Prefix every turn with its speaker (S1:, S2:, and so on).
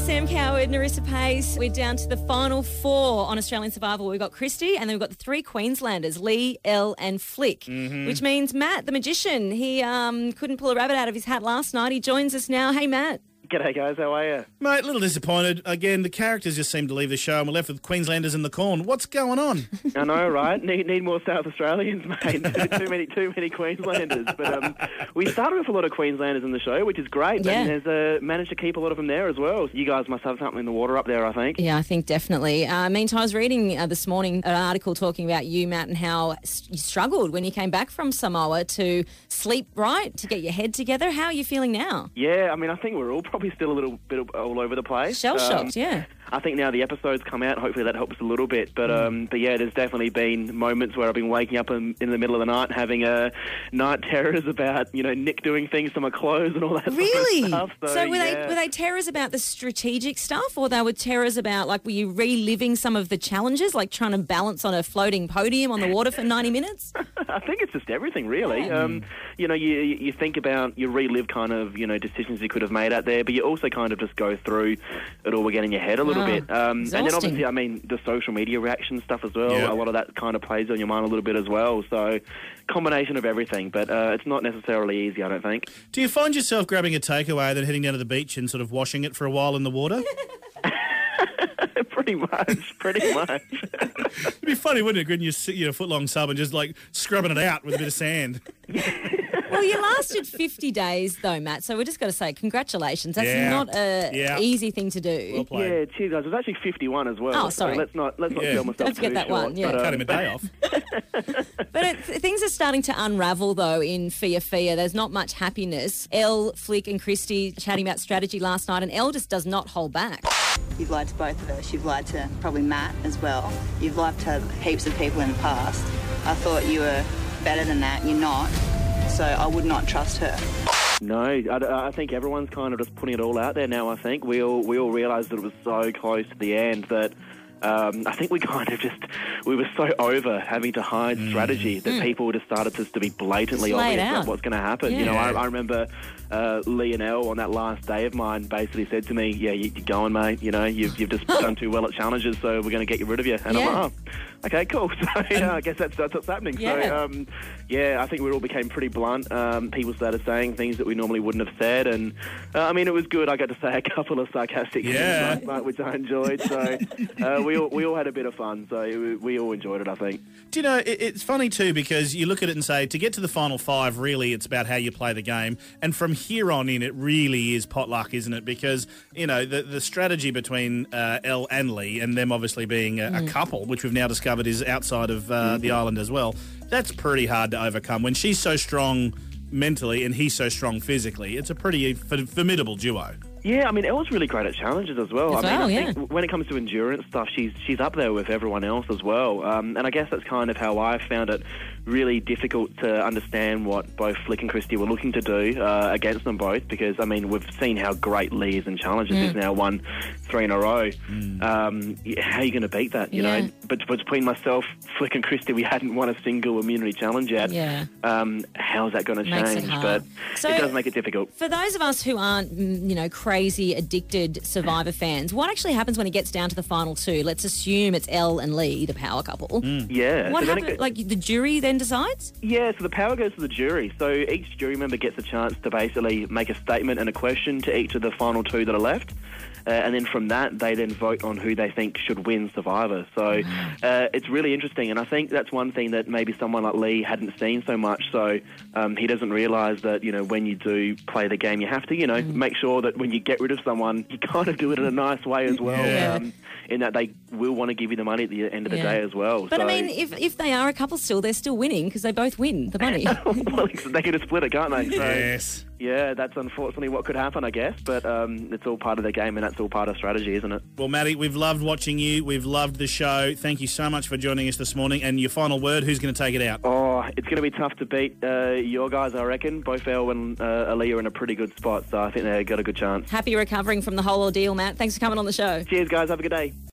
S1: Sam Coward, Narissa Pace. We're down to the final four on Australian Survival. We've got Christy and then we've got the three Queenslanders, Lee, Elle and Flick, which means Matt, the magician, he couldn't pull a rabbit out of his hat last night. He joins us now. Hey, Matt.
S2: G'day, guys. How are you?
S3: Mate, a little disappointed. Again, the characters just seem to leave the show and we're left with Queenslanders in the corn. What's going on?
S2: I know, right? Need more South Australians, mate. too many Queenslanders. But we started with a lot of Queenslanders in the show, which is great.
S1: Yeah.
S2: And there's managed to keep a lot of them there as well. You guys must have something in the water up there, I think.
S1: Yeah, I think definitely. Meantime, I was reading this morning an article talking about you, Matt, and how you struggled when you came back from Samoa to sleep right, to get your head together. How are you feeling now?
S2: Yeah, I mean, I think we're all probably still a little bit all over the place.
S1: Shell-shocked, yeah.
S2: I think now the episodes come out, hopefully that helps a little bit. But yeah, there's definitely been moments where I've been waking up in the middle of the night having night terrors about, Nick doing things to my clothes and all that
S1: Really?
S2: sort of stuff.
S1: So were they terrors about the strategic stuff, or they were terrors about, like, were you reliving some of the challenges, like trying to balance on a floating podium on the water for 90 minutes?
S2: I think it's just everything, really.
S1: Yeah.
S2: You think about, you relive kind of, decisions you could have made out there, but you also kind of just go through it all again in your head a little bit. And then obviously, I mean, the social media reaction stuff as well,
S3: Yeah.
S2: a lot of that kind of plays on your mind a little bit as well. So, combination of everything, but it's not necessarily easy, I don't think.
S3: Do you find yourself grabbing a takeaway, then heading down to the beach and sort of washing it for a while in the water?
S2: Pretty much.
S3: It'd be funny, wouldn't it, getting your foot-long sub and just, like, scrubbing it out with a bit of sand?
S1: Well, you lasted 50 days, though, Matt, so we just got to say congratulations. That's
S3: Yeah.
S1: not an
S3: Yeah.
S1: easy thing to do.
S3: Well played.
S2: Yeah, cheers, guys. It was actually 51 as well.
S1: Oh, sorry.
S2: So let's not
S3: Yeah.
S2: sell myself
S1: Don't forget
S2: too
S1: that
S2: short,
S1: one, yeah.
S2: but,
S3: Cut him a day off.
S1: But things are starting to unravel, though, in Fia Fia. There's not much happiness. Elle, Flick and Christy chatting about strategy last night, and Elle just does not hold back.
S4: You've lied to both of us. You've lied to probably Matt as well. You've lied to heaps of people in the past. I thought you were better than that. You're not. So I would not trust her.
S2: No, I think everyone's kind of just putting it all out there now. I think we all realised that it was so close to the end that I think we were so over having to hide strategy that people just started to be blatantly
S1: Just lay it
S2: obvious
S1: out.
S2: about what's going to happen.
S1: Yeah.
S2: I remember Lee and Elle on that last day of mine basically said to me, "Yeah, you're going, mate. You've just done too well at challenges, so we're going to get rid of you." And
S1: Yeah.
S2: I'm like, "Oh, okay, cool." So I guess that's what's happening.
S1: Yeah.
S2: So I think we all became pretty blunt. People started saying things that we normally wouldn't have said, and I mean, it was good. I got to say a couple of sarcastic things last night, which I enjoyed. So we all had a bit of fun. So we all enjoyed it, I think.
S3: Do you know, it's funny too, because you look at it and say, to get to the final five, really, it's about how you play the game. And from here on in, it really is potluck, isn't it? Because, the strategy between Elle and Lee, and them obviously being a couple, which we've now discovered is outside of the island as well, that's pretty hard to overcome. When she's so strong mentally and he's so strong physically, it's a pretty formidable duo.
S2: Yeah, I mean, Elle's really great at challenges as well. I think when it comes to endurance stuff, she's up there with everyone else as well. And I guess that's kind of how I found it really difficult to understand what both Flick and Christy were looking to do against them both, because, I mean, we've seen how great Lee is in challenges. He's now won 3 in a row. How are you going to beat that, you know? But between myself, Flick and Christy, we hadn't won a single immunity challenge yet.
S1: Yeah.
S2: How's that going to
S1: Makes it
S2: change?
S1: hard.
S2: But
S1: So-
S2: it does make it difficult.
S1: For those of us who aren't, crazy, addicted Survivor fans, what actually happens when it gets down to the final two? Let's assume it's Elle and Lee, the power couple.
S2: Yeah.
S1: What
S2: So then
S1: happens? Like, the jury then decides?
S2: Yeah, so the power goes to the jury. So each jury member gets a chance to basically make a statement and a question to each of the final two that are left. And then from that, they then vote on who they think should win Survivor. So it's really interesting. And I think that's one thing that maybe someone like Lee hadn't seen so much. So he doesn't realise that, when you do play the game, you have to, make sure that when you get rid of someone, you kind of do it in a nice way as well.
S1: Yeah.
S2: In that they will want to give you the money at the end of the day as well.
S1: But,
S2: so,
S1: I mean, if they are a couple still, they're still winning because they both win the money.
S2: well, they could have split it, can't they? So,
S3: Yes.
S2: yeah, that's unfortunately what could happen, I guess. But it's all part of the game, and that's all part of strategy, isn't it?
S3: Well, Maddie, we've loved watching you. We've loved the show. Thank you so much for joining us this morning. And your final word, who's going to take it out?
S2: Oh, it's going to be tough to beat your guys, I reckon. Both Elle and Ali are in a pretty good spot, so I think they've got a good chance.
S1: Happy recovering from the whole ordeal, Matt. Thanks for coming on the show.
S2: Cheers, guys. Have a good day.